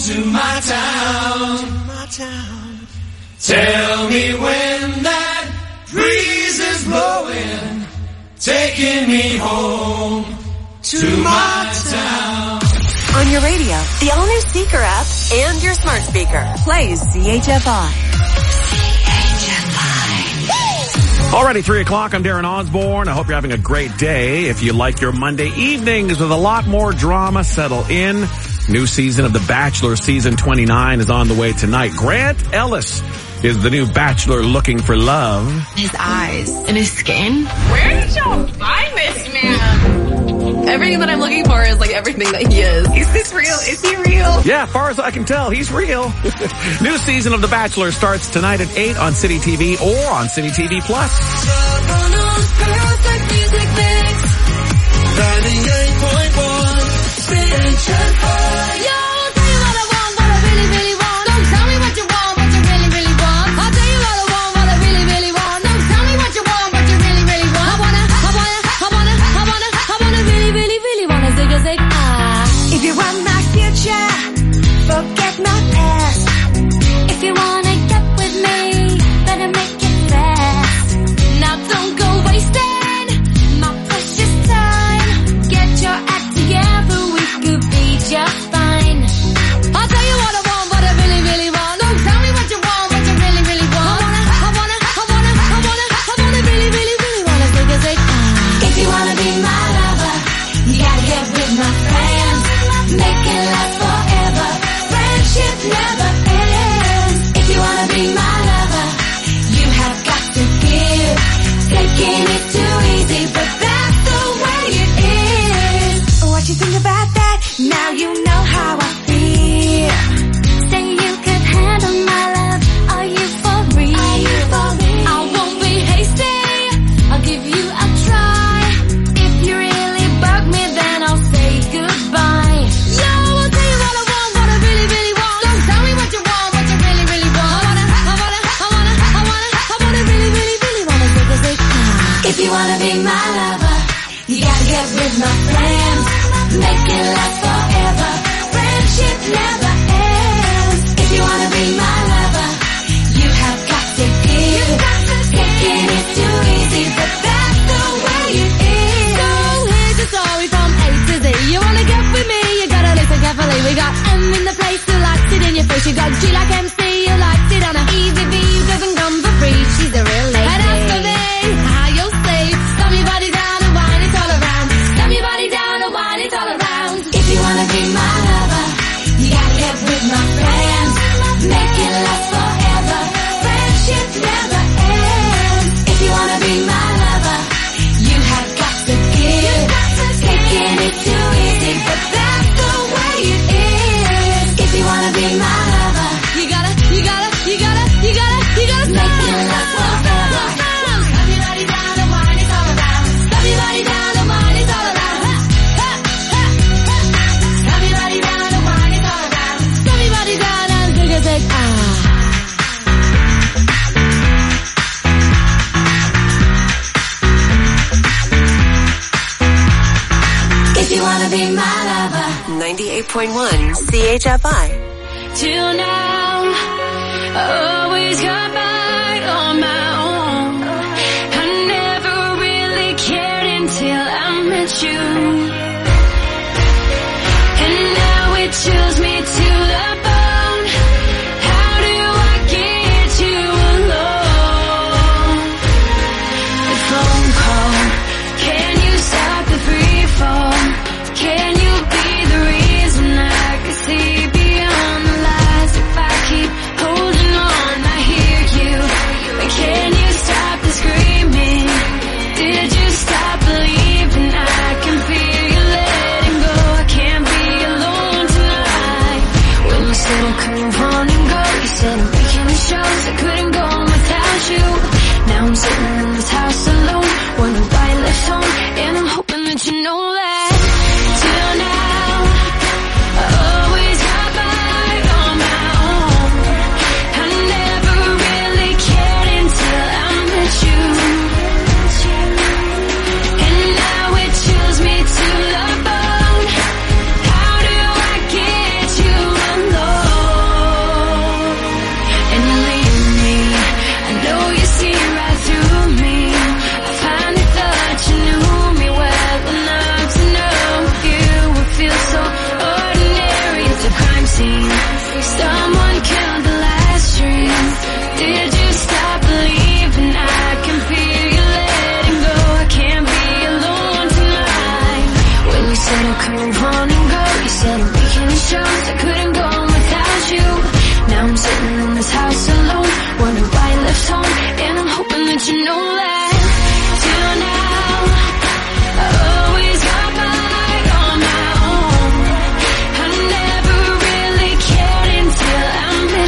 to my town. Tell me when that breeze is blowing, taking me home to my town. On your radio, the all-new Seeker app, and your smart speaker. Plays CHFI. Alrighty, 3 o'clock. I'm Darren Osborne. I hope you're having a great day. If you like your Monday evenings with a lot more drama, settle in. New season of The Bachelor, season 29, is on the way tonight. Grant Ellis is the new Bachelor looking for love. His eyes and his skin. Where did y'all find this man? Everything that I'm looking for is like everything that he is. Is this real? Is he real? Yeah, as far as I can tell, he's real. New season of The Bachelor starts tonight at 8 on City TV or on City TV Plus. 98.1 If you want my future, forget my past. If you wanna get with me, better make it fast. Now don't go wasting my precious time. Get your act together, we could be just fine. I'll tell you what I want, what I really, really want. Don't tell me what you want, what you really, really want. I wanna really, really, really wanna say. If you wanna be my lover, you gotta get with my friends. Make it last forever. Friendship never ends. If you wanna be my lover, you have got to give. Taking it too easy, but that's the way it is. What you think about that? Now you know how I feel. Say you could handle my love. Are you for real? I won't be hasty. I'll give you a try. If you really bug me, then I'll say goodbye. If you wanna be my lover, you gotta get with my friends. Make it last forever. Friendship never ends. If you wanna be my lover, you have got to give. Taking it too easy, but that's the way it is. So here's the story from A to Z. You wanna get with me, you gotta listen carefully. We got M in the place who likes it in your face. You got G like MC, who likes it on a easy V, who doesn't come for free. She's a real lady. And as for me, if you wanna be my lover, you gotta get with my friends. Make it last forever. Friendship never ends. If you wanna be my lover, you have got to give. Taking it too easy, but that's the way it is. If you wanna be my lover, you gotta make it last forever. Stop your body down, the wine is all around. Stop your body down, the wine is all around. If you wanna be my lover. 98.1 CHFI. Till now, I always got by on my own. I never really cared until I met you. And now it chills me to the bone. How do I get you alone? The phone call, can you stop the free fall? Can you be the reason I can see beyond the lies? If I keep holding on, I hear you. But can you stop the screaming? Did you stop believing? I can feel you letting go. I can't be alone tonight. When you said I couldn't run and go, you said I'm breaking the shows. I couldn't go without you. Now I'm sitting in this house alone, wondering why I left home, and I'm hoping that you know that. Till now, I always got by on my own. I never really cared until I met you. And now it chills me to the bone. How do I get you alone?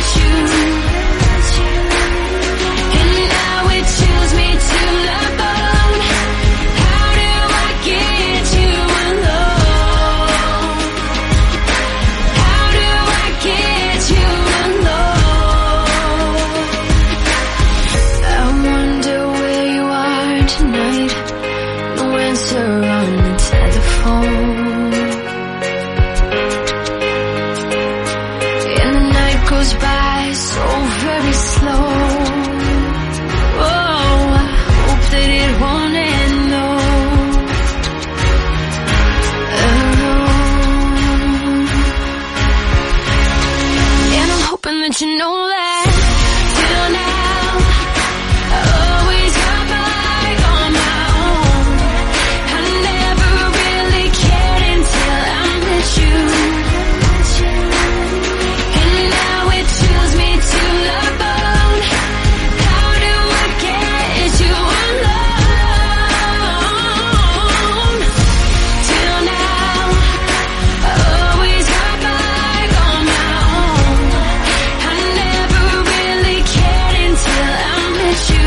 met you. And now it chills me to the bone. How do I get you alone? How do I get you alone? I wonder where you are tonight. No answer on the telephone. And the night goes by so very slow. Oh, I hope that it won't end though. And I'm hoping that you know that till now I always got by on my own. I never really cared until I met you. And now it chills me to the bone. How do I get you alone? Till now I always got by on my own. I never really cared until I met you.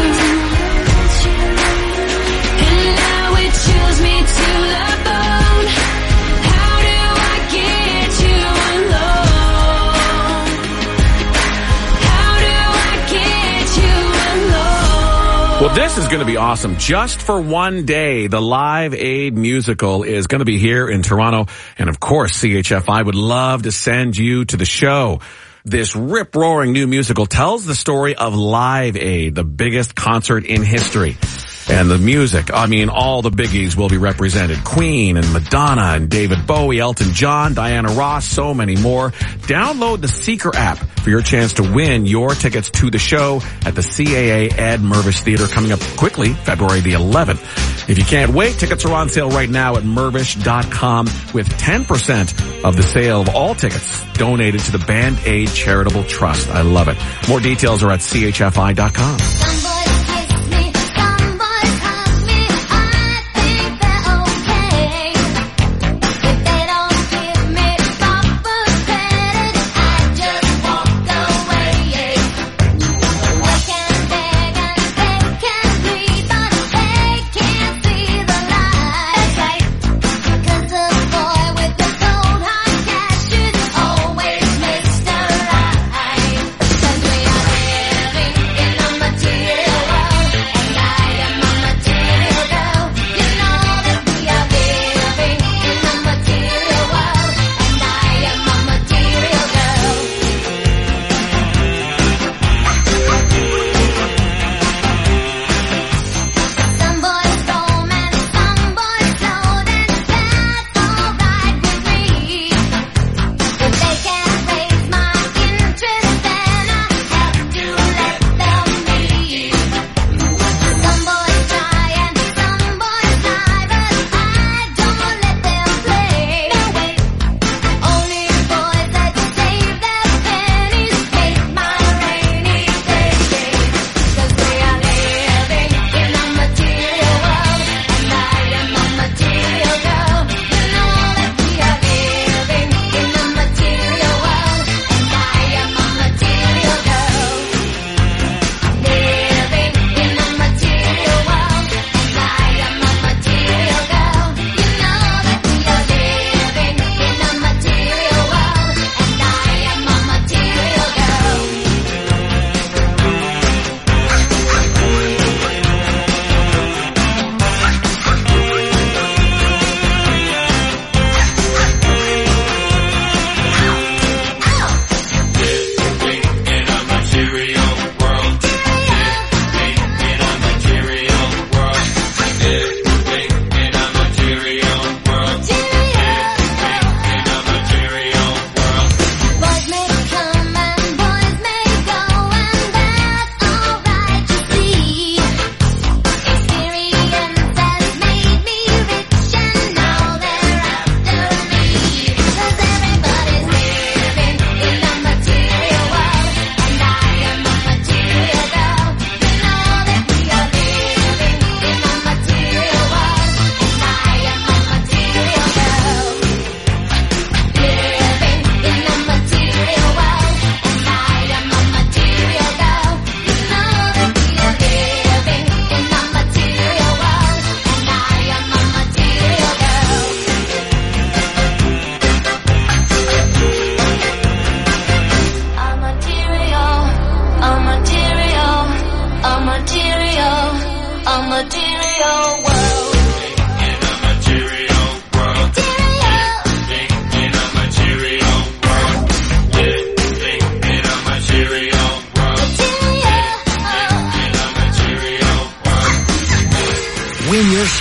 And now it chills me to the bone. How do I get you alone? How do I get you alone? Well, this is going to be awesome. Just for one day, the Live Aid musical is going to be here in Toronto. And of course, CHFI would love to send you to the show. This rip-roaring new musical tells the story of Live Aid, the biggest concert in history. And the music, I mean, all the biggies will be represented. Queen and Madonna and David Bowie, Elton John, Diana Ross, so many more. Download the Seeker app for your chance to win your tickets to the show at the CAA Ed Mirvish Theater coming up quickly, February the 11th. If you can't wait, tickets are on sale right now at Mirvish.com with 10% of the sale of all tickets donated to the Band Aid Charitable Trust. I love it. More details are at CHFI.com. Some boys kiss me, some boys hug me. I think they're okay. If they don't give me proper credit, I just walk away. They can beg and they can plead, but they can't see the light. That's right, 'cause the boy with the cold hard cash is always Mr. Right. 'Cause we are living in a material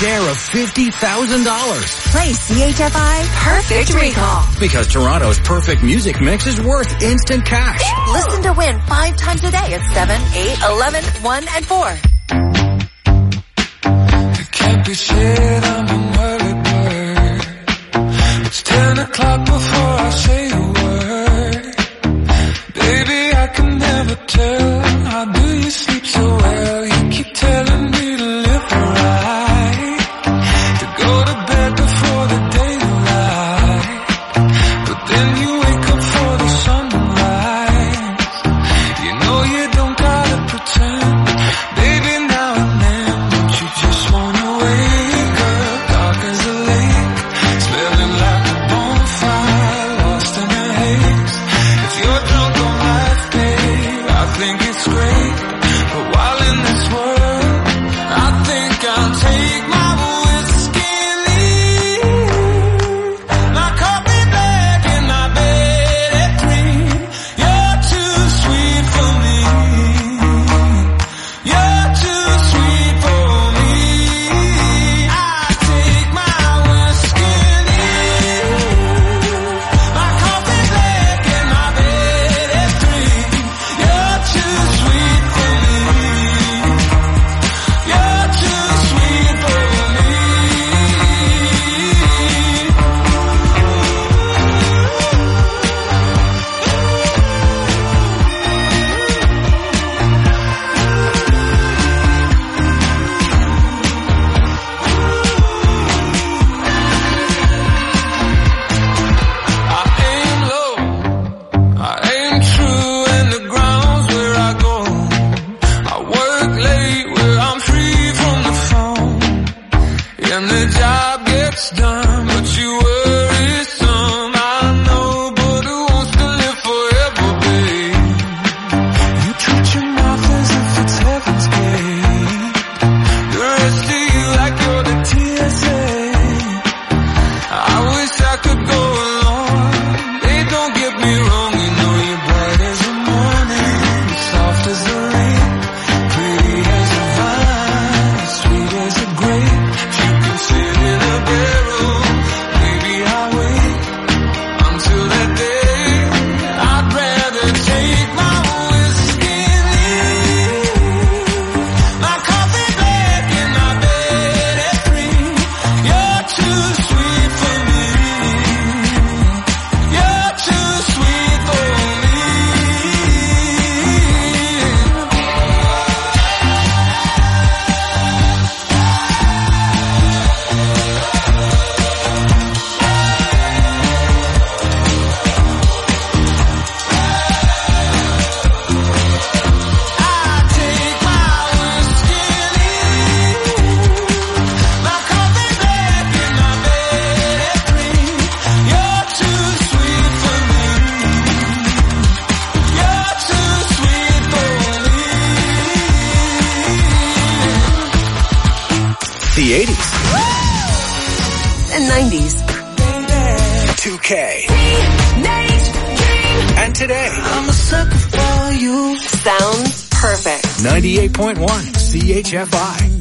share of $50,000. Play CHFI Perfect Recall. Because Toronto's perfect music mix is worth instant cash. Listen to win 5 times a day at 7, 8, 11, 1, and 4. It can't be said I'm an early bird. It's 10 o'clock before I say a word. Baby, I can never tell. How do you sleep so well? You keep telling me to live right, to go to bed before the daylight, but then you wake up for the sunrise. You know you don't gotta pretend. Baby, now and then, don't you just wanna wake up dark as a lake, smelling like a bonfire, lost in a haze. If you're drunk on life, babe, I think it's great. But while in this world, I think I'll take my whiskey and leave. My coffee black and my bed at 3. You're too sweet for me. You're too sweet for me. I take my whiskey and leave. My coffee black and my bed at 3. You're too sweet for me. You're too sweet for me. I aim low, I aim true, and the ground's where I go. I work late where I'm free from the phone, and the job gets done, but you worry some. I know, but who wants to live forever, babe? You treat your mouth as if it's heaven's gate. The rest of you like you're the TSA. I wish I could go along. Hey, don't get me wrong, you know you're bright as the morning, soft as the rain, pretty as a vine, sweet as a grape. If you can sit in a barrel, maybe I'll wait until that day. I'd rather take my whiskey and leave. My coffee black and my bed at 3. You're too sweet for me. You're too sweet for me. I take my whiskey and leave. My coffee black and my bed at 3. You're too sweet for me. You're too sweet for me. The 80s. And 90s. 2K. And today. I'm a sucker for you. Sounds perfect. 98.1 CHFI.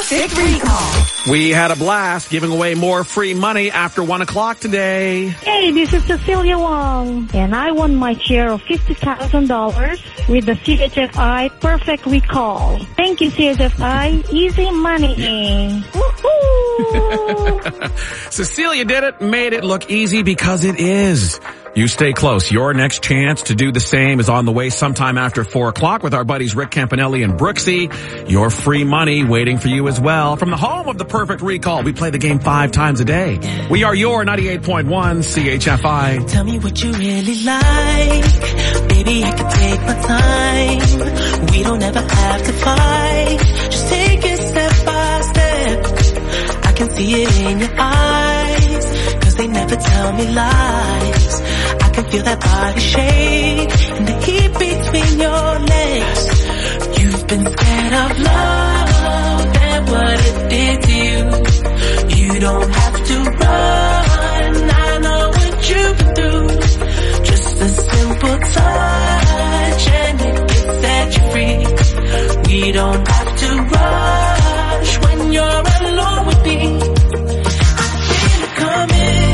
Perfect Recall. We had a blast giving away more free money after 1 o'clock today. Hey, this is Cecilia Wong, and I won my share of $50,000 with the CHFI Perfect Recall. Thank you, CHFI. Easy money. Woohoo! Cecilia did it, made it look easy because it is. You stay close. Your next chance to do the same is on the way sometime after 4 o'clock with our buddies Rick Campanelli and Brooksy. Your free money waiting for you as well. From the home of the Perfect Recall, we play the game 5 times a day. We are your 98.1 CHFI. Tell me what you really like. Baby, I can take my time. We don't ever have to fight. Just take it step by step. I can see it in your eyes, 'cause they never tell me lies. I can feel that body shake and the heat between your legs. You've been scared of love and what it did to you. You don't have to run, I know what you've been through. Just a simple touch and it can set you free. We don't have to rush when you're alone with me. I feel it coming.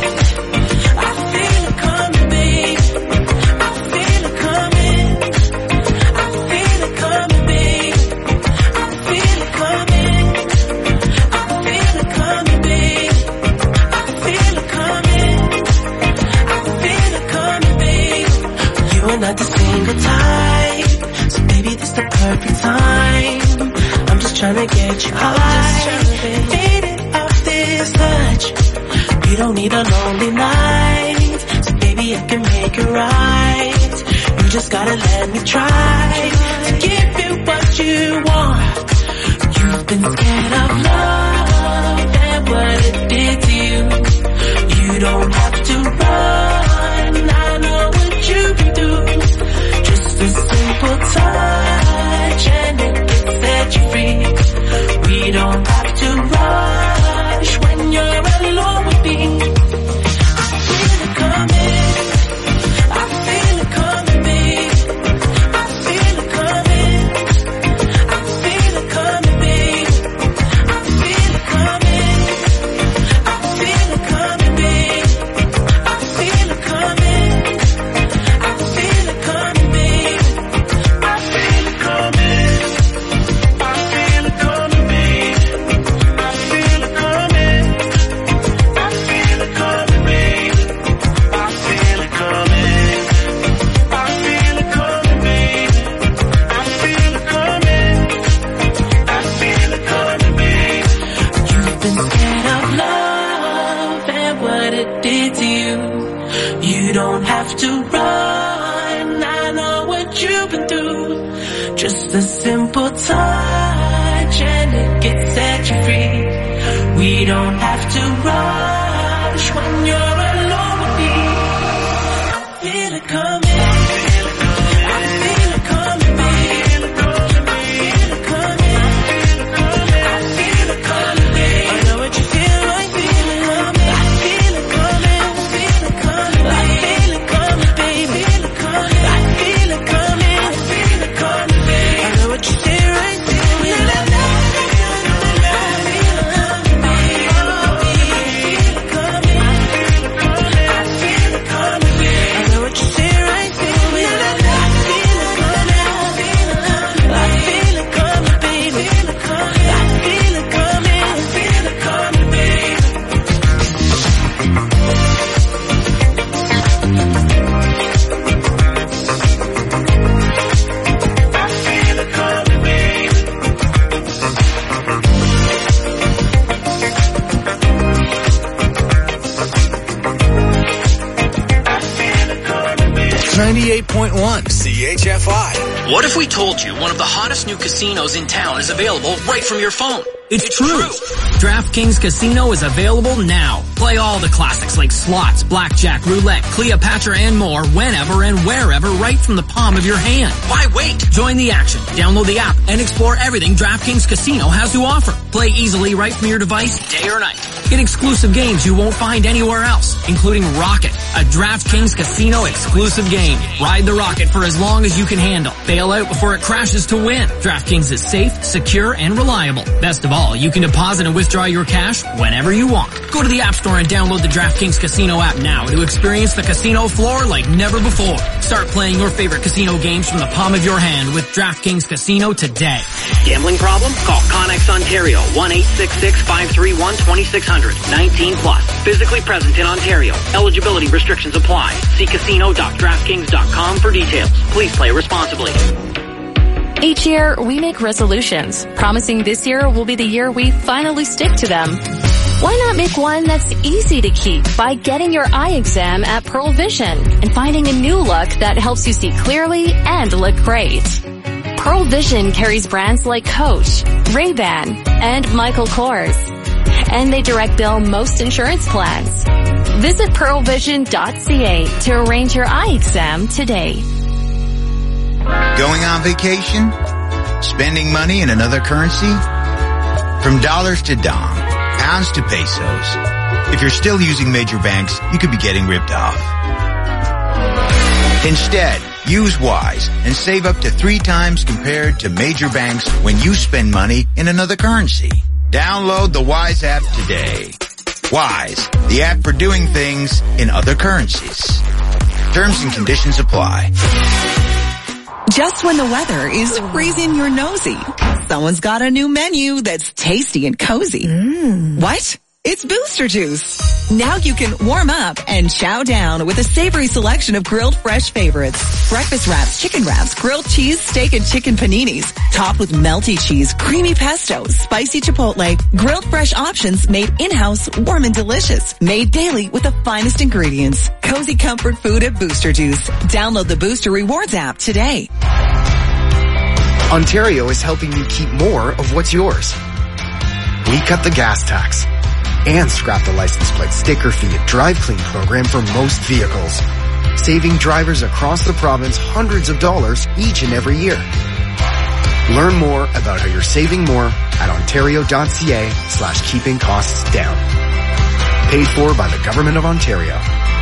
Not the single type, so baby this the perfect time. I'm just trying to get you high, faded off this touch. You don't need a lonely night, so baby I can make it right. You just gotta let me try to give you what you want. You've been scared of love and what it did to you. You don't have to run, I know what you've been through. Just a simple touch and it can set you free. We don't have to rush when you're alone with me. I feel it coming. I feel it coming, babe. I feel it coming. I feel it coming, babe. I feel it coming. I feel it coming, babe. I feel it coming. I feel it coming, babe. I feel it coming. I feel it coming, babe. I feel it coming. I feel it coming, babe. I feel it coming. I feel it coming, babe. I feel it coming. I feel it coming, babe. You've been scared of love and what it did to you. You don't have to run, I know what you've been through. Just a simple touch and it can set you free. We don't have to rush when you're alone with me. I feel it coming. I feel it coming, babe. I feel it coming. I feel it coming, babe. I know what you feel, I feel it coming. I feel it coming. I feel it coming, babe. I feel it coming, babe. I feel it coming. I feel it coming, babe. I know what you feel, I feel it. I feel it coming, babe. I feel it coming, babe. I know what you feel, I feel it. I feel it coming. I feel it coming, babe. I feel it coming. I feel it coming, babe. 98.1 CHFI. What if we told you one of the hottest new casinos in town is available right from your phone? It's true. DraftKings Casino is available now. Play all the classics like slots, blackjack, roulette, Cleopatra, and more whenever and wherever right from the palm of your hand. Why wait? Join the action. Download the app and explore everything DraftKings Casino has to offer. Play easily right from your device day or night. Get exclusive games you won't find anywhere else, including Rocket, a DraftKings Casino exclusive game. Ride the rocket for as long as you can handle. Bail out before it crashes to win. DraftKings is safe, secure, and reliable. Best of all, all, you can deposit and withdraw your cash whenever you want. Go to the App Store and download the DraftKings Casino app now to experience the casino floor like never before. Start playing your favorite casino games from the palm of your hand with DraftKings Casino today. Gambling problem? Call Connex Ontario, 1-866-531-2600. 19 plus. Physically present in Ontario. Eligibility restrictions apply. See casino.draftkings.com for details. Please play responsibly. Each year, we make resolutions, promising this year will be the year we finally stick to them. Why not make one that's easy to keep by getting your eye exam at Pearl Vision and finding a new look that helps you see clearly and look great? Pearl Vision carries brands like Coach, Ray-Ban, and Michael Kors. And they direct bill most insurance plans. Visit pearlvision.ca to arrange your eye exam today. Going on vacation? Spending money in another currency? From dollars to dong, pounds to pesos. If you're still using major banks, you could be getting ripped off. Instead, use Wise and save up to 3 times compared to major banks when you spend money in another currency. Download the Wise app today. Wise, the app for doing things in other currencies. Terms and conditions apply. Just when the weather is freezing your nosy, someone's got a new menu that's tasty and cozy. What? It's Booster Juice. Now you can warm up and chow down with a savory selection of grilled fresh favorites. Breakfast wraps, chicken wraps, grilled cheese, steak and chicken paninis, topped with melty cheese, creamy pesto, spicy chipotle, grilled fresh options made in-house, warm and delicious. Made daily with the finest ingredients. Cozy comfort food at Booster Juice. Download the Booster Rewards app today. Ontario is helping you keep more of what's yours. We cut the gas tax and scrap the license plate sticker fee and drive clean program for most vehicles, saving drivers across the province hundreds of dollars each and every year. Learn more about how you're saving more at ontario.ca/keeping costs down. Paid for by the Government of Ontario.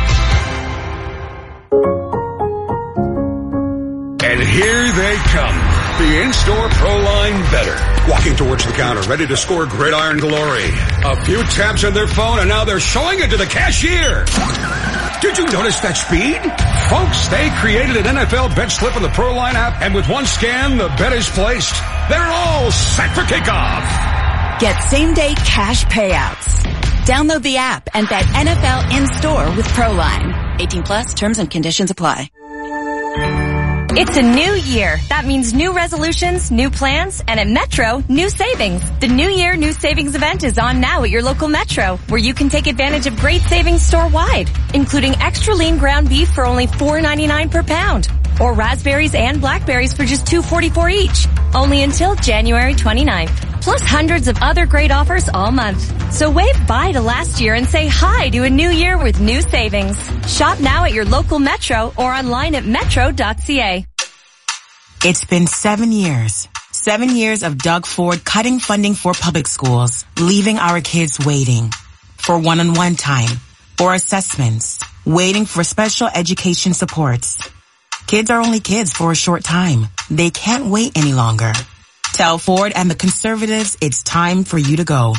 And here they come. The in-store ProLine Better. Walking towards the counter, ready to score gridiron glory. A few taps on their phone, and now they're showing it to the cashier. Did you notice that speed? Folks, they created an NFL bet slip in the ProLine app, and with one scan, the bet is placed. They're all set for kickoff. Get same-day cash payouts. Download the app and bet NFL in-store with ProLine. 18 plus, terms and conditions apply. It's a new year. That means new resolutions, new plans, and at Metro, new savings. The New Year New Savings event is on now at your local Metro, where you can take advantage of great savings store-wide, including extra lean ground beef for only $4.99 per pound, or raspberries and blackberries for just $2.44 each, only until January 29th. Plus hundreds of other great offers all month. So wave bye to last year and say hi to a new year with new savings. Shop now at your local Metro or online at metro.ca. It's been 7 years. 7 years of Doug Ford cutting funding for public schools, leaving our kids waiting for one-on-one time, for assessments, waiting for special education supports. Kids are only kids for a short time. They can't wait any longer. Tell Ford and the Conservatives it's time for you to go.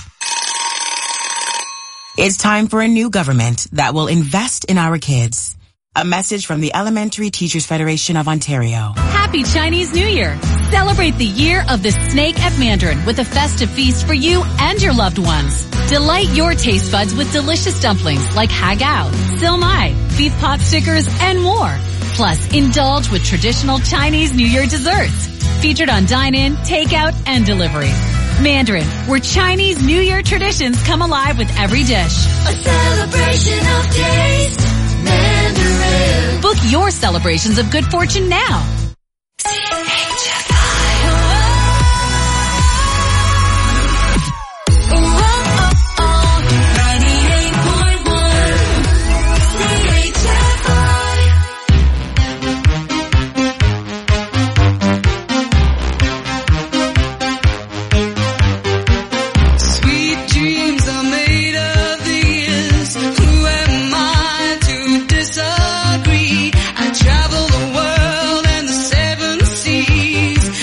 It's time for a new government that will invest in our kids. A message from the Elementary Teachers Federation of Ontario. Happy Chinese New Year! Celebrate the year of the snake at Mandarin with a festive feast for you and your loved ones. Delight your taste buds with delicious dumplings like hagao, silmai, beef pot stickers, and more. Plus, indulge with traditional Chinese New Year desserts. Featured on dine-in, takeout, and delivery. Mandarin, where Chinese New Year traditions come alive with every dish. A celebration of taste. Mandarin. Book your celebrations of good fortune now. Disagree. I travel the world and the 7 seas.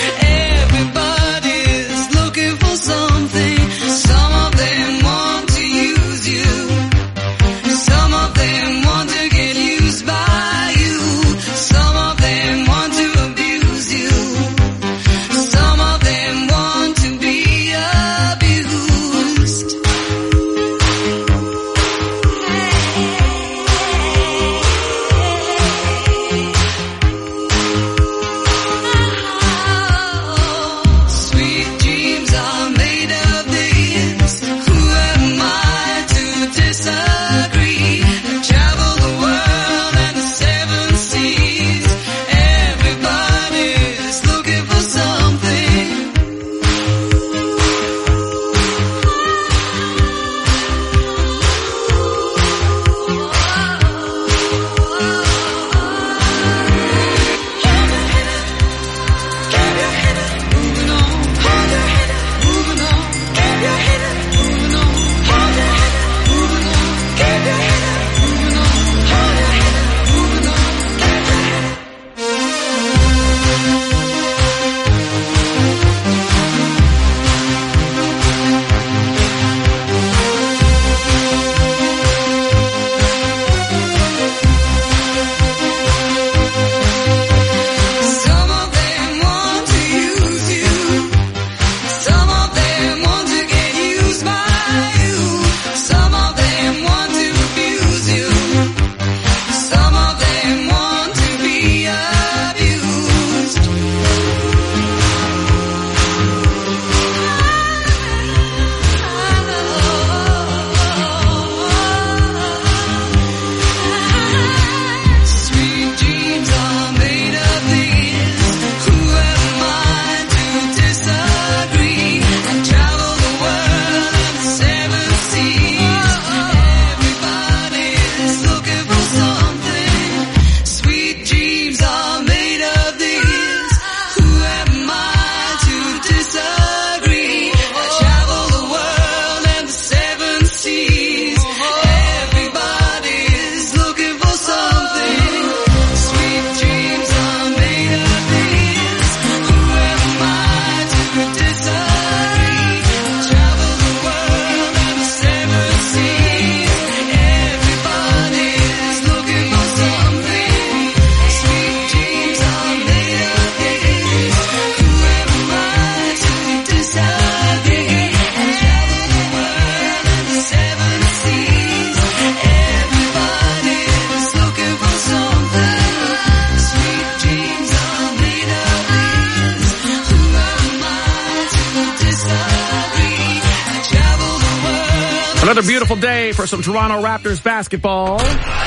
Another beautiful day for some Toronto Raptors basketball.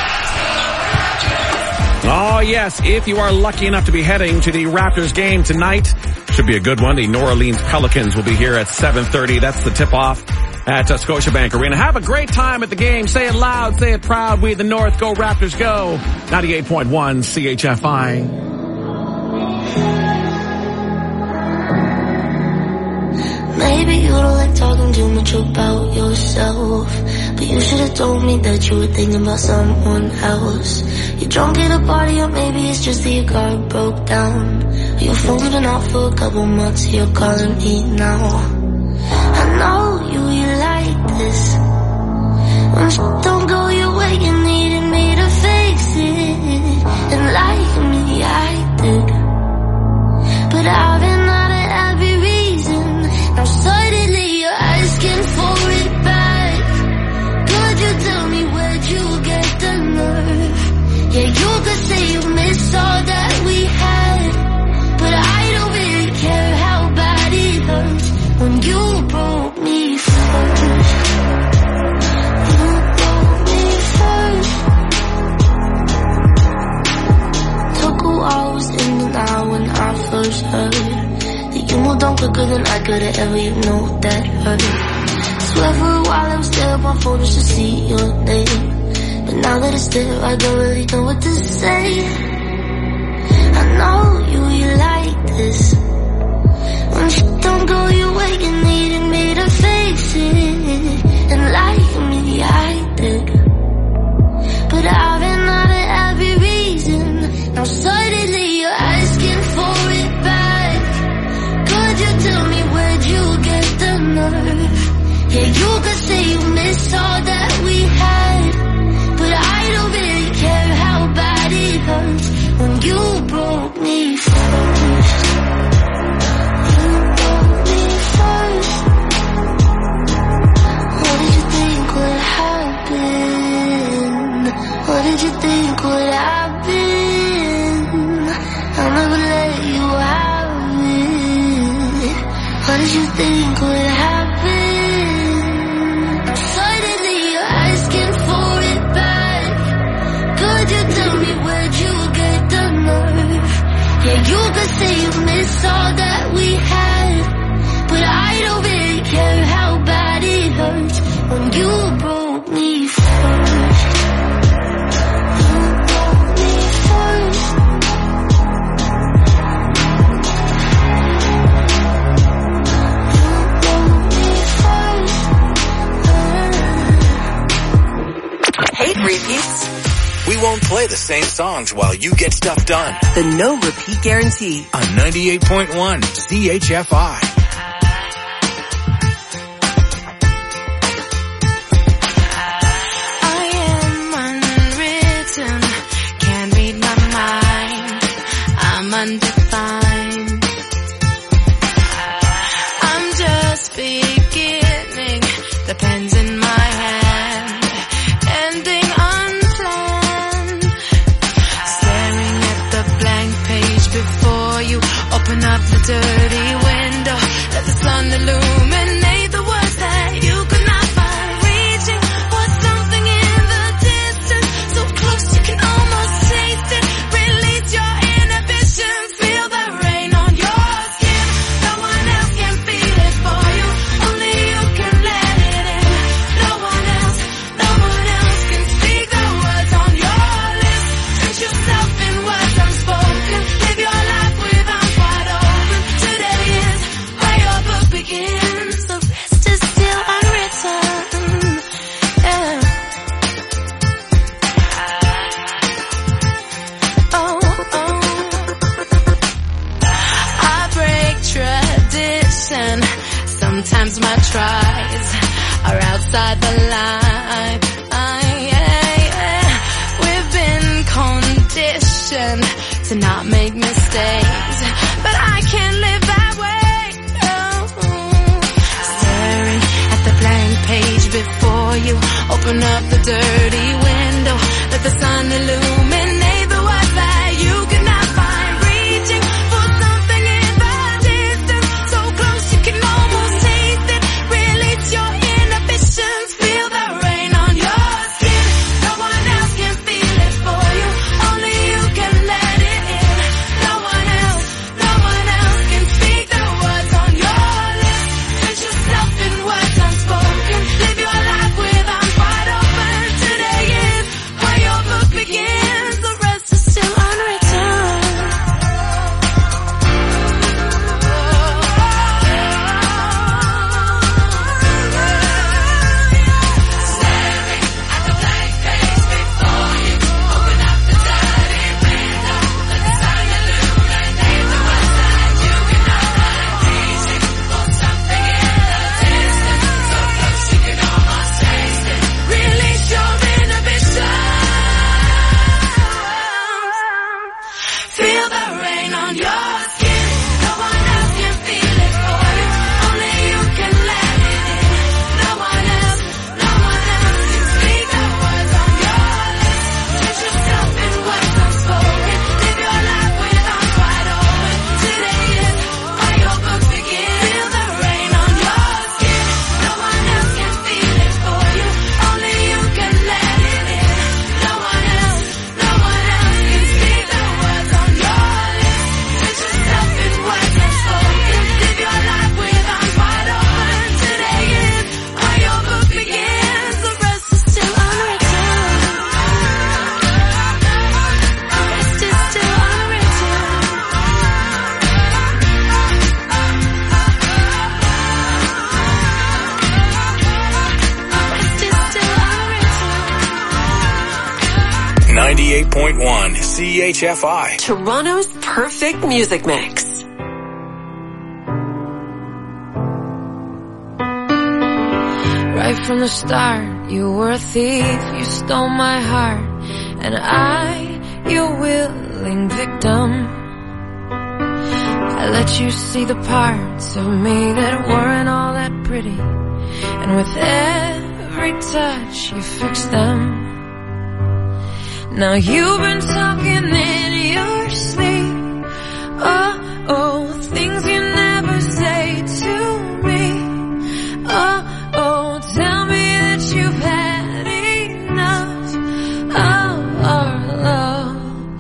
Oh, yes, if you are lucky enough to be heading to the Raptors game tonight, should be a good one. The New Orleans Pelicans will be here at 7:30. That's the tip-off at Scotiabank Arena. Have a great time at the game. Say it loud, say it proud. We the North, go Raptors, go. 98.1 CHFI. Maybe you don't like talking too much about yourself, but you should have told me that you were thinking about someone else. You're drunk at a party, or maybe it's just that your car broke down. Your phone's been off for a couple months, you're calling me now. I know you like this. When shit don't go your way, you needed me to fix it. And like me, I did. But I've been out of every reason. Now suddenly you're asking for it back. Could you tell me where'd you get the nerve? Yeah, you could say you miss all that we had, but I don't really care how bad it hurts when you broke me first. You broke me first. Took a while, I was in denial when I first heard that you moved on quicker than I could've ever, you know that hurt. Swear for a while I was there on my phone just to see your name, but now that it's there, I don't really know what to say. I know you like this. When shit don't go your way, you needed me to fix it. And like me, I did. But I've been out of every reason. Now suddenly you're asking for it back. Could you tell me where'd you get the nerve? Yeah, you could say you miss all that we had, but I don't really care how bad it hurts when you broke me first. You broke me first. What did you think would happen? What did you think would happen? I'll never let you have it. What did you think would happen? Suddenly you're asking for it back. Could you tell me where'd you get the nerve? Yeah, you could say you miss all that we had, but I don't really care how bad it hurts when you broke me first. You broke me first. Hate repeats? We won't play the same songs while you get stuff done. The no repeat guarantee. On 98.1 CHFI. I am unwritten, can't read my mind. I'm undefined. I'm just beginning, the pen's in my hand, ending unplanned. Staring at the blank page before you, open up the dirty window, let the sun illuminate the words that you could not find. Reaching for something in the distance, so close you can almost taste it. Release your inhibitions, feel the rain on your skin. No one else can feel it for you, only you can let it in. No one else can speak the words on your lips. Drench yourself in words unspoken, live your life with arms wide open. Today is where your book begins, the rest is still unwritten. Yeah. Oh. I break tradition. Sometimes my tries are outside the line. We've been conditioned to not make mistakes, but I can't live that way. Staring at the blank page before you, open up the dirty window, let the sun illuminate the words that you cannot find. Reaching for something in the distance, so close you can almost taste it. Release your inhibitions, feel the 98.1 CHFI. Toronto's perfect music mix. Right from the start, you were a thief, you stole my heart, and I, your willing victim. I let you see the parts of me that weren't all that pretty, and with every touch you fixed them. Now you've been talking in your sleep, oh, things you never say to me, oh, tell me that you've had enough of our love,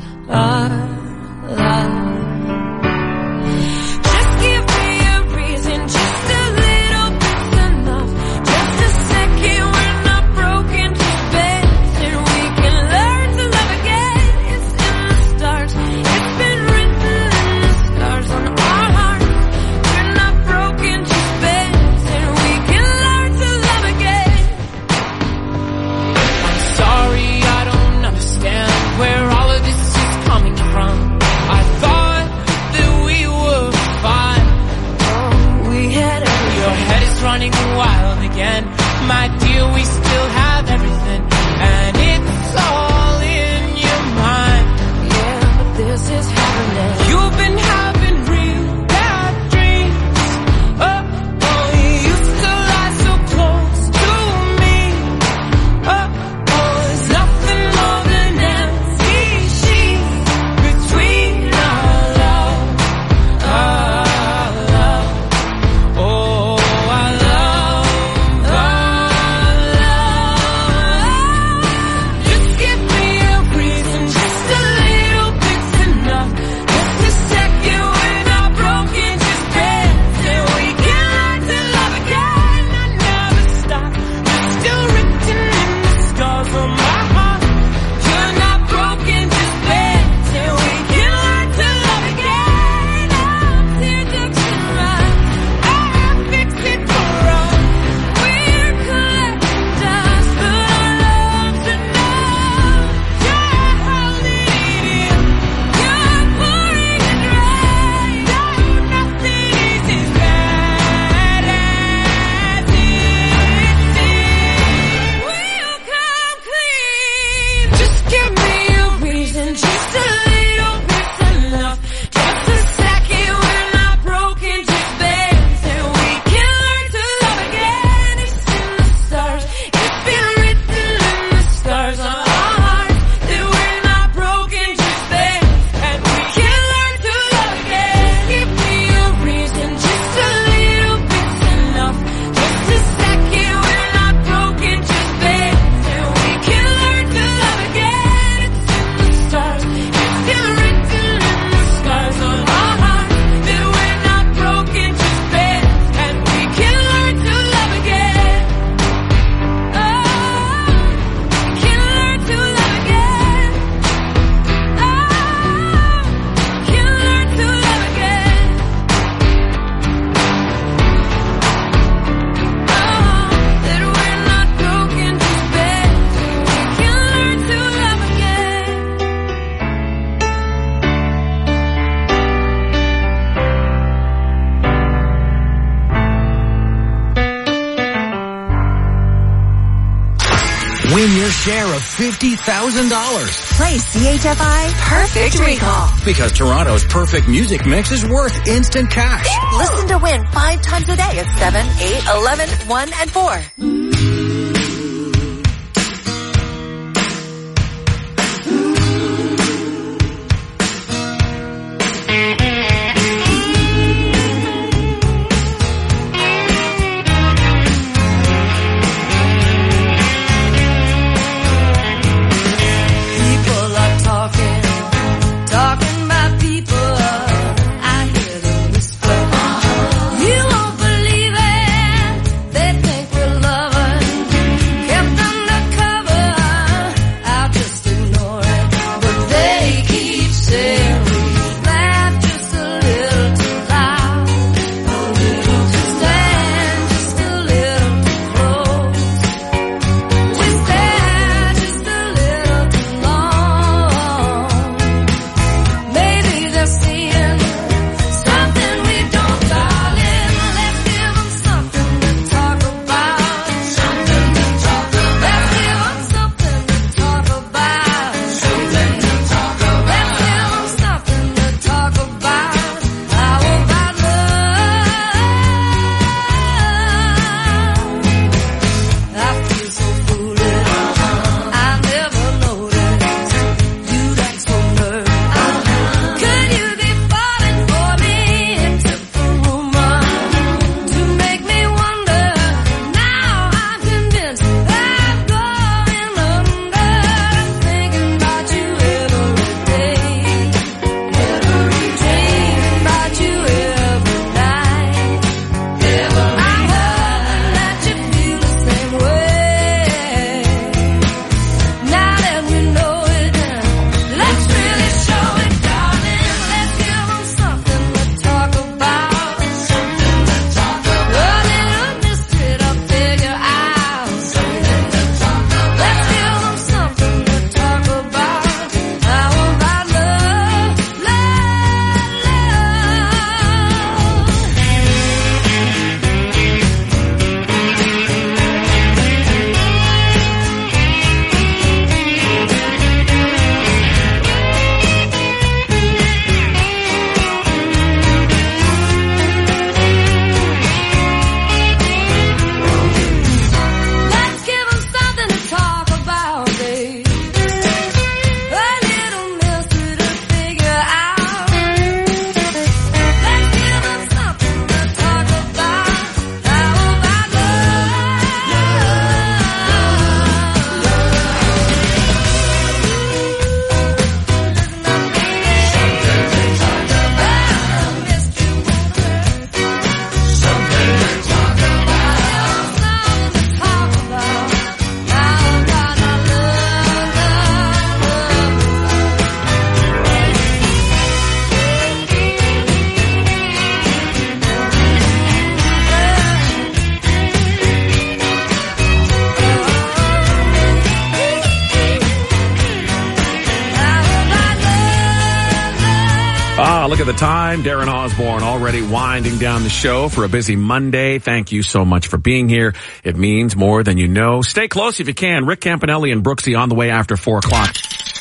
Just give me a reason, just a little bit's enough, just a second, we're not broken, just bends, and we can learn to love again. It's in the stars, it's been written in the stars on our hearts. We're not broken, just bends, and we can learn to love again. I'm sorry, I don't understand where all of this is coming from. I thought that we were fine. We had everything. Your head is running wild again. My dear, we still have everything, and it's all in your mind. Yeah, but this is happening. You've been having real bad dreams. Oh, you used to lie so close to me. Oh, there's nothing more than empty sheets between our love, our love. Oh, our love, Just give me a reason, just a little bit's enough. Just a second, we're not broken, just dance, and we can learn to love again. I never stop, you're still written in the scars on my heart. You're not broken, just dance, and we can learn to love again. Teardrops can run, I fix it to run. We're collecting dust, but our love's enough. You're holding it in, you're pouring it right. Oh, nothing is as bad as it seems. We'll come clean. Just give me a reason, just a little bit's enough. Just a second, we're not broken, just bends, and we can learn to love again. It's in the stars, it's been written in the stars on our hearts that we're not broken, just bends, and we can learn to love again. Give me a reason, just a little bit's enough. Just a second, we're not broken, just bends, and we can learn to love again. It's in the stars, it's been written in the stars on our hearts that we're not broken, just bends, and we can learn to love again. Oh, we can learn to love again. Oh, we can learn to love again. That we're not broken, just bends, and we can learn to love again. Win your share of $50,000. Play CHFI Perfect Recall. Because Toronto's perfect music mix is worth instant cash. Listen to win 5 times a day at 7, 8, 11, 1, and 4. People are talking about people. I hear them whisper. You won't believe it. They think we're lovers. Look at the time. Darren Osborne already winding down the show for a busy Monday. Thank you so much for being here. It means more than you know. Stay close if you can. Rick Campanelli and Brooksy on the way after 4 o'clock.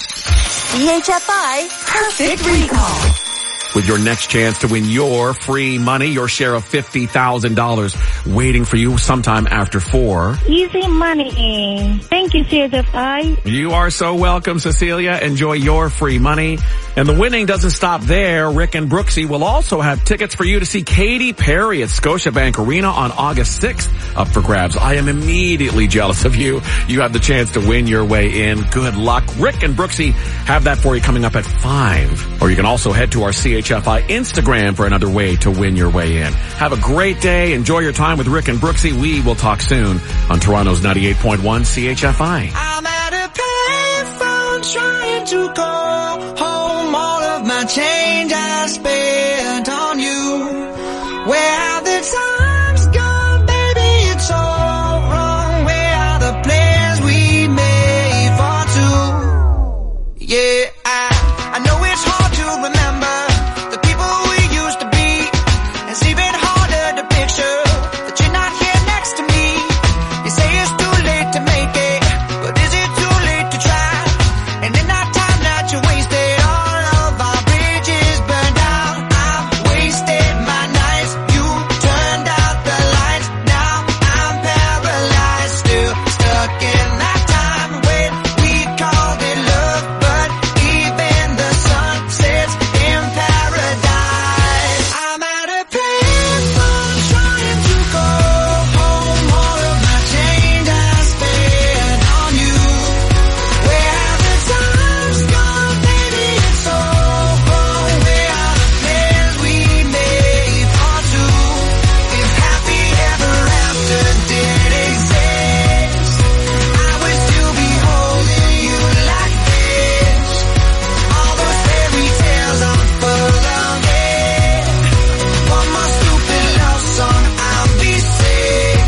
CHFI Perfect Recall. With your next chance to win your free money, your share of $50,000 waiting for you sometime after 4. Easy money. Thank you, CHFI. You are so welcome, Cecilia. Enjoy your free money. And the winning doesn't stop there. Rick and Brooksy will also have tickets for you to see Katy Perry at Scotiabank Arena on August 6th up for grabs. I am immediately jealous of you. You have the chance to win your way in. Good luck. Rick and Brooksy have that for you coming up at 5. Or you can also head to our CHFI Instagram for another way to win your way in. Have a great day. Enjoy your time with Rick and Brooksy. We will talk soon on Toronto's 98.1 CHFI. I'm at a payphone trying to call home. All of my change I spent on you. Where have the times gone, baby? It's all wrong. Where are the plans we made for two? Yeah, I know it's hard to remember the people we used to be. It's even harder to picture that you're not here next to me. You say it's too late to make it, but is it too late to try? And in that time that you wasted, all of our bridges burned out. I've wasted my nights, you turned out the lights. Now I'm paralyzed, still stuck in that time when we called it love, but even the sun sets in paradise. I'm at a payphone trying to go home. All of my change I spent on you. Where have the times gone, baby? It's all wrong. Where are the plans we made for two? If happy ever after did exist, I would still be holding you like this. All those fairy tales are full of it. One more stupid love song, I'll be sick.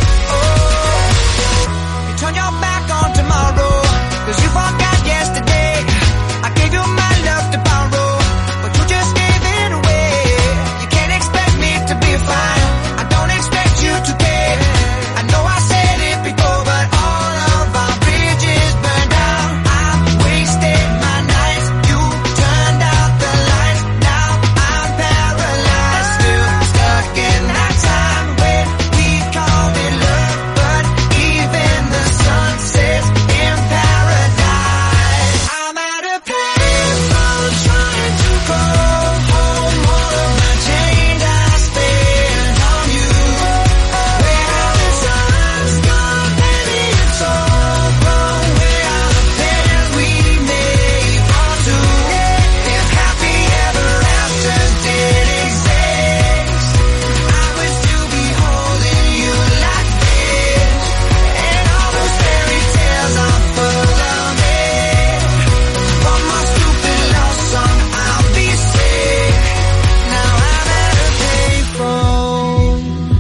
Oh, you turn your back on tomorrow, 'cause you forgot yesterday. I gave you my love to borrow, but you just gave it away. You can't expect me to be fine, I don't expect you to care. I know I said it before, but all of our bridges burned out. I've wasted my nights, you turned out the lights. Now I'm paralyzed, still stuck in that time when we called it love, but even the sun sets in paradise. I'm at a payphone trying to go home. All of my change I spent on you. Where have the times gone, baby? It's all wrong. Where are the plans we made for two? If happy ever after did exist, I would still be holding you like this. And all those fairy tales are full of it. One more stupid love song, I'll be sick. Now I'm at a payphone.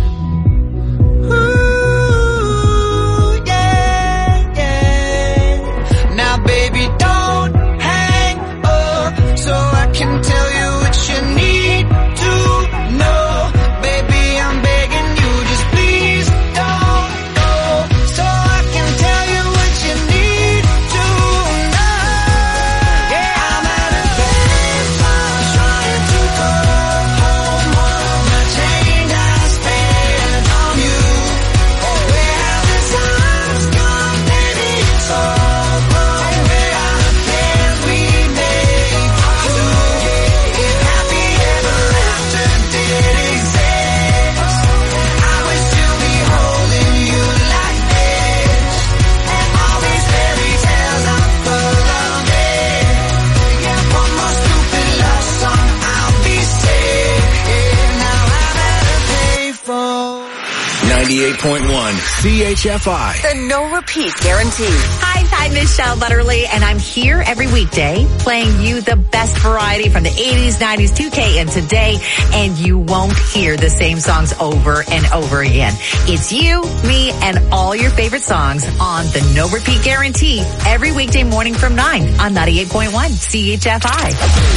Ooh, yeah, yeah. Now baby, don't hang up so I can tell you what you need to know. Baby, I'm begging you, just please don't go, so I can tell you what you need to know. Yeah, I'm at a payphone trying to go home. All of my change I spent on you. Where have the times gone, baby? It's all wrong. Where are the plans we made for two? If happy ever after did exist, I would still be holding you like this. And all these fairy tales are full of it. Yeah, one more stupid love song, I'll be sick. Yeah, now I'm at a payphone. 98.1 CHFI. The no repeat guarantee. Hi, I'm Michelle Butterly, and I'm here every weekday playing you the best variety from the 80s, 90s, 2K, and today, and you won't hear the same songs over and over again. It's you, me, and all your favorite songs on the No Repeat Guarantee every weekday morning from 9 on 98.1 CHFI.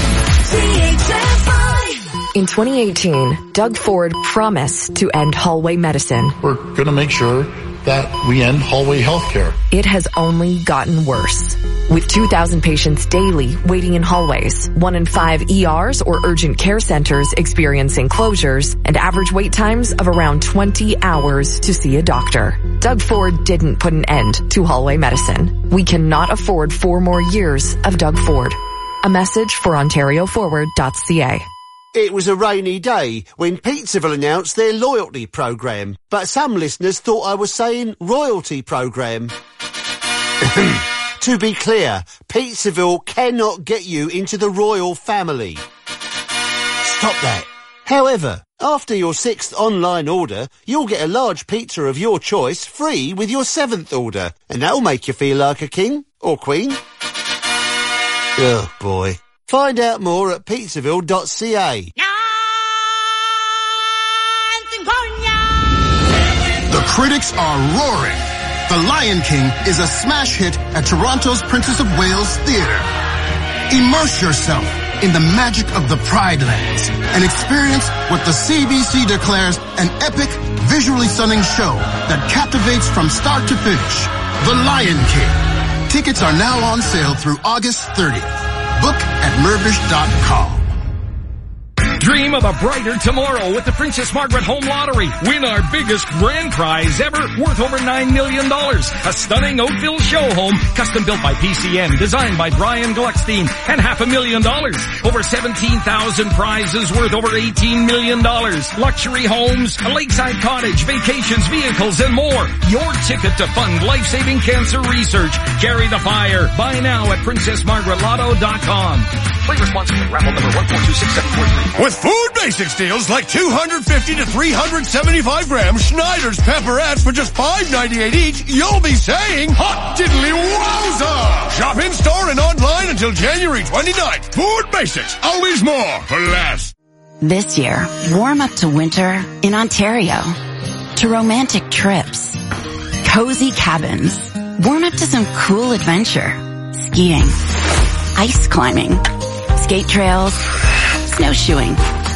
In 2018, Doug Ford promised to end hallway medicine. We're going to make sure that we end hallway healthcare. It has only gotten worse. With 2,000 patients daily waiting in hallways, 1 in 5 ERs or urgent care centers experiencing closures, and average wait times of around 20 hours to see a doctor. Doug Ford didn't put an end to hallway medicine. We cannot afford 4 more years of Doug Ford. A message for OntarioForward.ca. It was a rainy day when Pizzaville announced their loyalty program, but some listeners thought I was saying royalty program. To be clear, Pizzaville cannot get you into the royal family. Stop that. However, after your 6th online order, you'll get a large pizza of your choice free with your 7th order, and that'll make you feel like a king or queen. Oh boy. Find out more at pizzaville.ca. The critics are roaring. The Lion King is a smash hit at Toronto's Princess of Wales Theatre. Immerse yourself in the magic of the Pride Lands and experience what the CBC declares an epic, visually stunning show that captivates from start to finish. The Lion King. Tickets are now on sale through August 30th. Book at Mirvish.com. Dream of a brighter tomorrow with the Princess Margaret Home Lottery. Win our biggest grand prize ever, worth over $9 million. A stunning Oakville show home, custom built by PCM, designed by Brian Gluckstein, and $500,000. Over 17,000 prizes worth over $18 million. Luxury homes, a lakeside cottage, vacations, vehicles, and more. Your ticket to fund life-saving cancer research. Carry the fire. Buy now at PrincessMargaretLotto.com. Play responsibly. Raffle number 1426743. With Food Basics deals like 250 to 375 gram Schneider's pepperettes for just $5.98 each, you'll be saying, hot diddly wowza! Shop in store and online until January 29th. Food Basics, always more for less. This year, warm up to winter in Ontario. To romantic trips. Cozy cabins. Warm up to some cool adventure. Skiing. Ice climbing. Skate trails. Snowshoeing.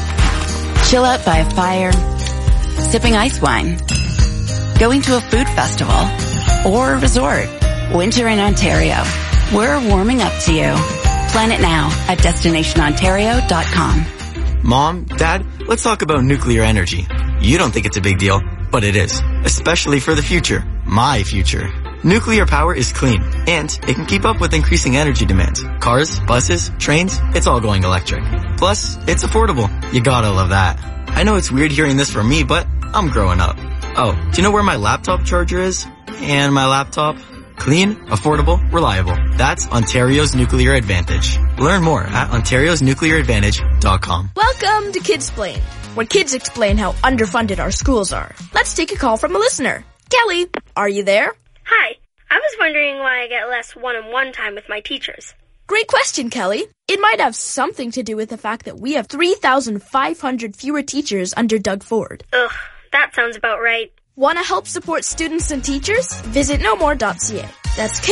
Chill out by a fire. Sipping ice wine. Going to a food festival. Or a resort. Winter in Ontario. We're warming up to you. Plan it now at destinationontario.com. Mom, Dad, let's talk about nuclear energy. You don't think it's a big deal, but it is. Especially for the future. My future. Nuclear power is clean, and it can keep up with increasing energy demands. Cars, buses, trains, it's all going electric. Plus, it's affordable. You gotta love that. I know it's weird hearing this from me, but I'm growing up. Oh, do you know where my laptop charger is? And my laptop? Clean, affordable, reliable. That's Ontario's Nuclear Advantage. Learn more at Ontario'sNuclearAdvantage.com. Welcome to Kidsplain, where kids explain how underfunded our schools are. Let's take a call from a listener. Kelly, are you there? Hi. I was wondering why I get less one-on-one time with my teachers. Great question, Kelly. It might have something to do with the fact that we have 3,500 fewer teachers under Doug Ford. Ugh, that sounds about right. Want to help support students and teachers? Visit knowmore.ca. That's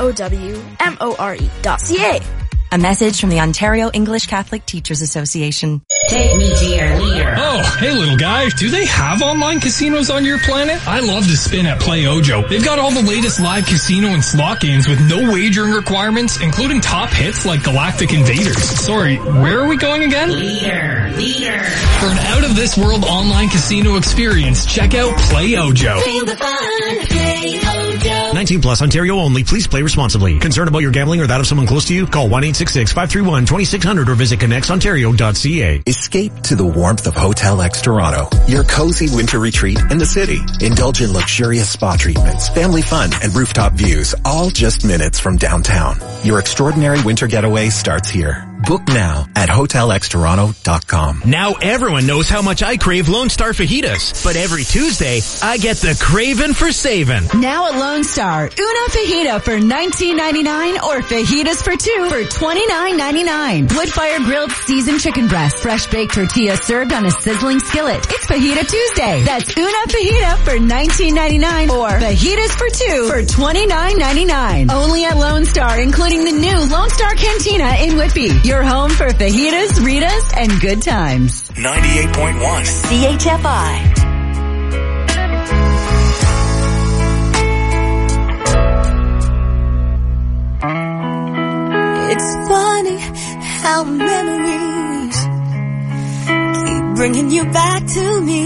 KNOWMORE.ca. A message from the Ontario English Catholic Teachers Association. Take me to your leader. Oh, hey little guy, do they have online casinos on your planet? I love to spin at Play Ojo. They've got all the latest live casino and slot games with no wagering requirements, including top hits like Galactic Invaders. Sorry, where are we going again? Leader. For an out-of-this-world online casino experience, check out Play Ojo. Feel the fun, Play Ojo. 19 plus, Ontario only. Please play responsibly. Concerned about your gambling or that of someone close to you? Call 1-866-531-2600 or visit connexontario.ca. Escape to the warmth of Hotel X Toronto, your cozy winter retreat in the city. Indulge in luxurious spa treatments, family fun, and rooftop views, all just minutes from downtown. Your extraordinary winter getaway starts here. Book now at hotelxtoronto.com. Now everyone knows how much I crave Lone Star fajitas, but every Tuesday I get the craving for saving. Now at Lone Star, una fajita for $19.99 or fajitas for two for $29.99. Wood-fire grilled seasoned chicken breast, fresh baked tortilla served on a sizzling skillet. It's Fajita Tuesday. That's una fajita for $19.99 or fajitas for two for $29.99. Only at Lone Star, including the new Lone Star Cantina in Whitby. Your your home for fajitas, Ritas, and good times. 98.1 CHFI. It's funny how memories keep bringing you back to me.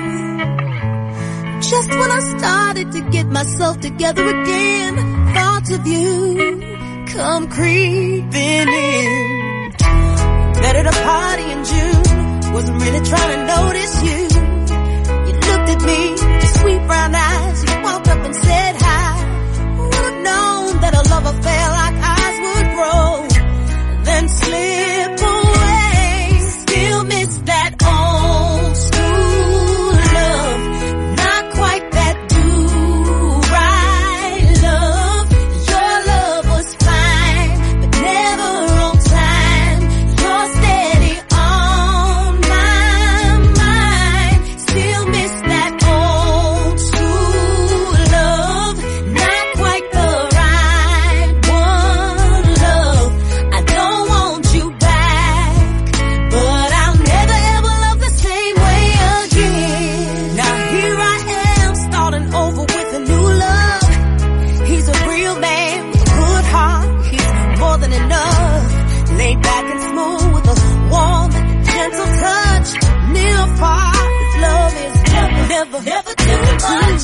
Just when I started to get myself together again, thoughts of you come creeping in. Met at a party in June, wasn't really trying to notice you. You looked at me, your sweet brown eyes, you walked up and said hi. Would've known that a love affair like ours would grow, then slip away. Still miss that old school love, not quite that do-right love. Your love was fine, but never on time. You're steady on my mind. Still miss that old school love, not quite the right one love. I don't want you back, but I'll never ever love the same way again. Now here I am, starting over with a new love. He's a real man with a good heart, he's more than enough. Laid back and smooth with a warm and gentle touch. Near far, his love is never too much.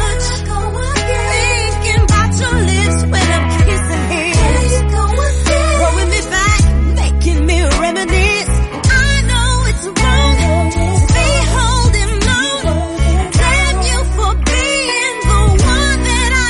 Thinking about your lips when I'm kissing his. Throwing me back, making me reminisce. I know it's wrong to be holding on. Damn you for being the one that I.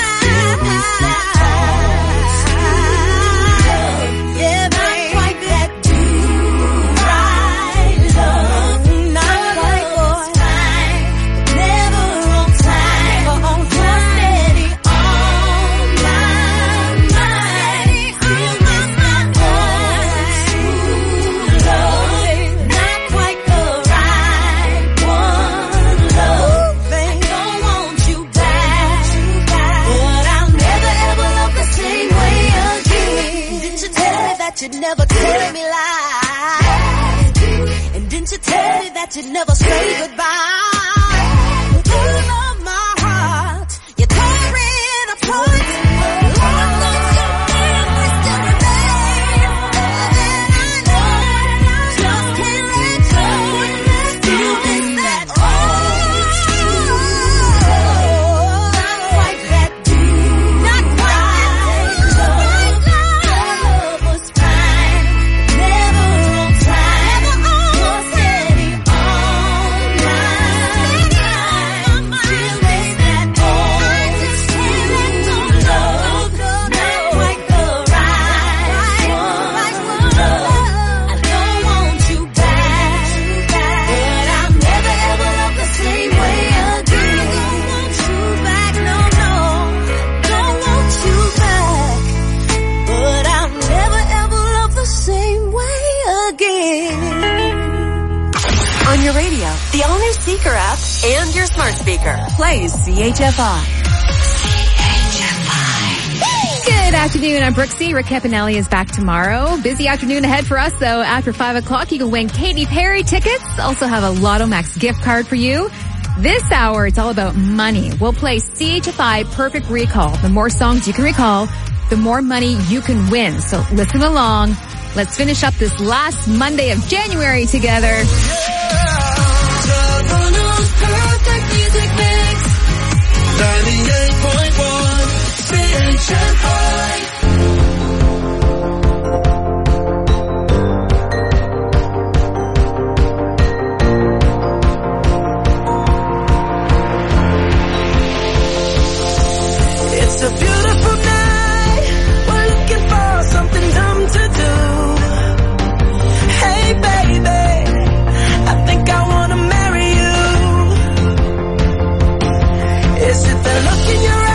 Yeah, not quite that do-right love. Not quite what's fine, but never on time. You're steady on my mind. Still miss my old school love, not quite the right one love. I don't want you back, but I'll never ever love the same way again. Didn't you tell me that you'd never tell me lies? And didn't you tell me that you'd never say goodbye? You love my heart, you tore it apart. Lord knows your memory still remains. And I know, just can't let go. Still miss that old school love, not quite that not quite love. Your love was fine, never on time. You're steady on my mind. Still miss that old. I just can't let go. Love, not quite the right one. I don't want you back, but I'll never ever love the same way again. Don't want you back, no. Don't want you back, but I'll never ever love the same way again. On your radio, the all-new Seeker app, and your smart speaker. Plays CHFI. Good afternoon, I'm Brooksy. Rick Campanelli is back tomorrow. Busy afternoon ahead for us, though. After 5 o'clock, you can win Katy Perry tickets. Also have a Lotto Max gift card for you. This hour, it's all about money. We'll play CHFI Perfect Recall. The more songs you can recall, the more money you can win. So listen along. Let's finish up this last Monday of January together. Toronto's perfect music mix. 98.1 CHFI. It's a beautiful night. We're looking for something dumb to do. Hey baby, I think I wanna marry you. Is it the look in your